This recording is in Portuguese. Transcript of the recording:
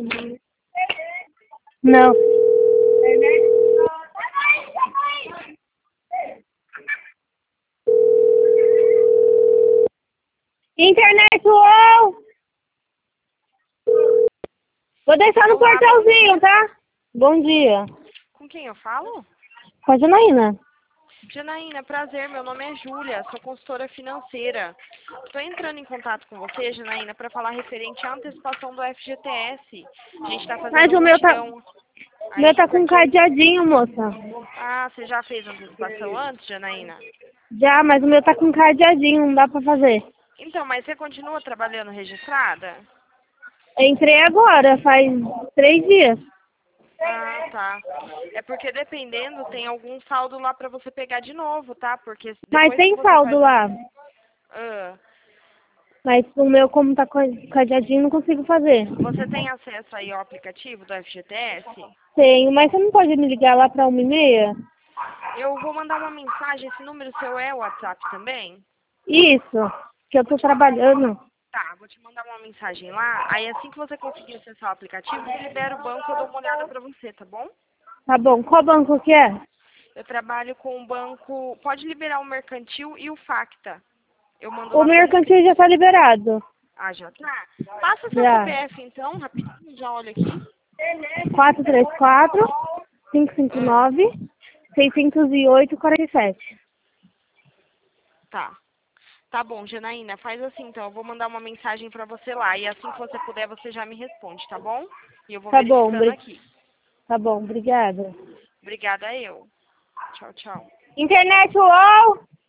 Não. Internet UOL! Vou deixar no Olá, portãozinho, tá? Bom dia. com quem eu falo? Com a Janaína. Janaína, prazer, meu nome é Júlia, sou consultora financeira. Estou entrando em contato com você, Janaína, para falar referente à antecipação do FGTS. A gente está Mas fazendo o um meu tá, mutirão meu aí tá com porque... cadeadinho, moça. Ah, você já fez antecipação antes, Janaína? Já, mas o meu tá com cadeadinho, não dá pra fazer. Então, mas você continua trabalhando registrada? Entrei agora, faz 3 dias. Ah, tá. É porque dependendo, tem algum saldo lá para você pegar de novo, tá? Porque Mas depois que tem você saldo faz a... lá. Ah, Mas o meu, como tá cadeadinho, não consigo fazer. você tem acesso aí ao aplicativo do FGTS? Tenho, mas você não pode me ligar lá pra 1h30? Eu vou mandar uma mensagem, esse número seu é o WhatsApp também? Isso, que eu Vou tô te mandar uma... trabalhando. Tá, vou te mandar uma mensagem lá, aí assim que você conseguir acessar o aplicativo, me libera o banco, eu dou uma olhada pra você, tá bom? Tá bom, qual banco que é? Eu trabalho com o banco, pode liberar o Mercantil e o Facta. Eu mando O lá por mercantil escrito. já tá liberado. Ah, já tá? Passa seu Já. CPF então, rapidinho, já olho aqui. 434 Ah, 559 608 47. tá. Tá bom, Janaína, faz assim então, eu vou mandar uma mensagem pra você lá, e assim que você puder, você já me responde, tá bom? E eu vou Tá bom, verificando aqui. tá bom, obrigada. Obrigada eu. Tchau, tchau. Internet UOL!